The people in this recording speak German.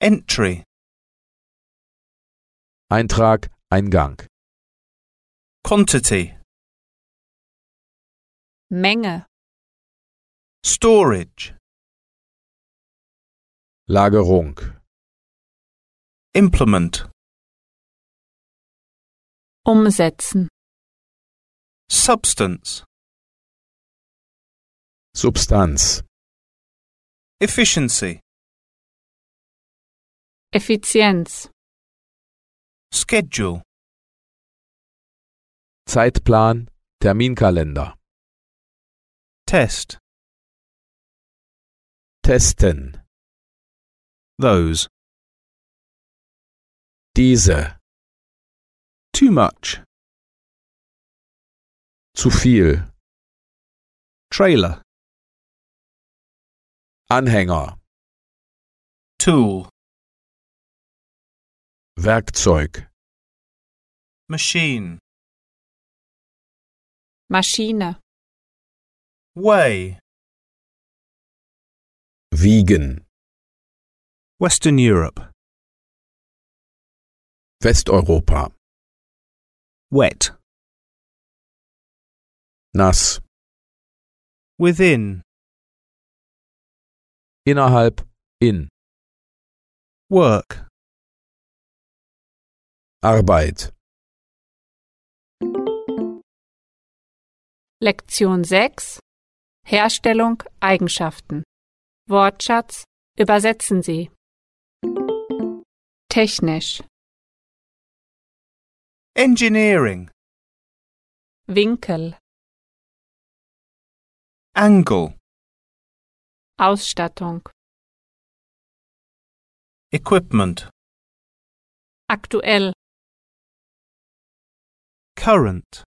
Entry. Eintrag, Eingang. Quantity. Menge, Storage. Lagerung. Implement. umsetzen, Substance. Substanz. Efficiency. Effizienz, Schedule. Zeitplan, Terminkalender. Test. Testen. Those. Diese. Too much. Zu viel. Trailer. Anhänger. Tool. Werkzeug. Machine. Maschine, Weigh. Wiegen. Western Europe. Westeuropa. Wet. Nass. Within. Innerhalb. In. Work. Arbeit. Lektion 6 Herstellung, Eigenschaften. Wortschatz, übersetzen Sie. Technisch, Engineering. Winkel, Angle. Ausstattung, Equipment. aktuell, Current.